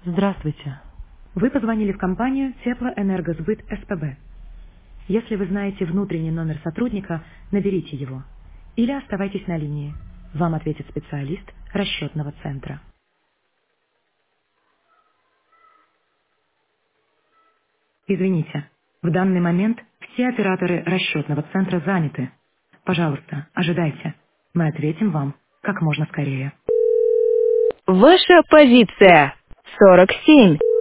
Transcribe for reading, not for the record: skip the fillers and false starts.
Здравствуйте. Вы позвонили в компанию Теплоэнергосбыт СПБ. Если вы знаете внутренний номер сотрудника, наберите его. Или оставайтесь на линии. Вам ответит специалист расчетного центра. Извините, в данный момент все операторы расчетного центра заняты. Пожалуйста, ожидайте. Мы ответим вам как можно скорее. Ваша позиция 47.